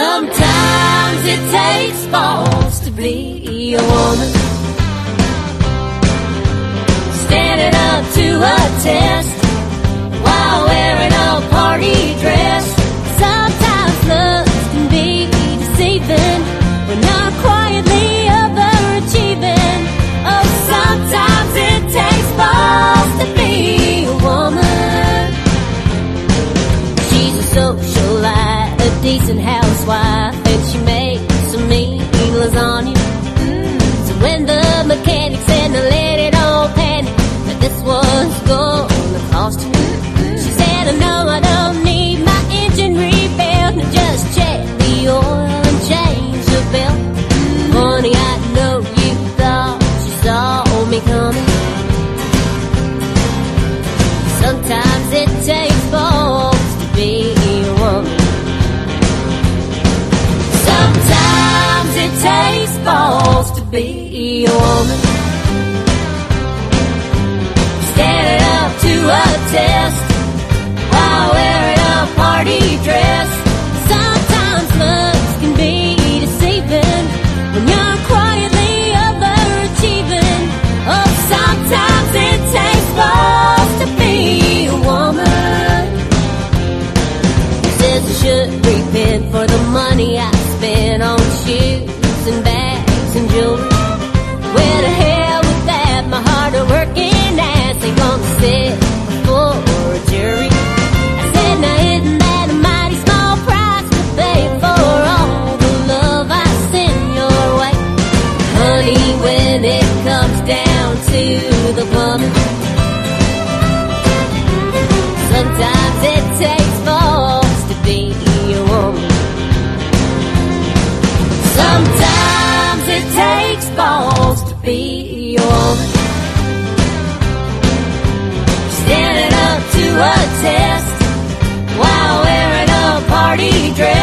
Sometimes it takes balls to be a woman, standing up to a test while wearing a party dress. Sometimes looks can be deceiving when you're quietly overachieving. Oh, sometimes it takes balls to be a woman. She's a socialite, a decent housewife, and she makes some mean lasagna. So when the mechanic said to let it all panic, that this was gonna cost you, she said, no, I don't need my engine rebuilt, just check the oil and change the belt. Honey, I know you thought you saw me coming. Sometimes it takes balls to be a woman. Sometimes it takes balls to be a woman, standing up to a test while wearing a party dress. Sometimes looks can be deceiving when you're quietly overachieving. Oh, sometimes it takes balls to be a woman. Says I should repent for the money I spent on shoes and bags and jewelry. Where the hell with that? My hard-working ass ain't gonna sit before a jury. I said, now isn't that a mighty small price to pay for all the love I send your way? Honey, when it comes down to the plumbing, sometimes it takes balls to be a woman. Sometimes it takes balls to be a woman, standing up to a test while wearing a party dress.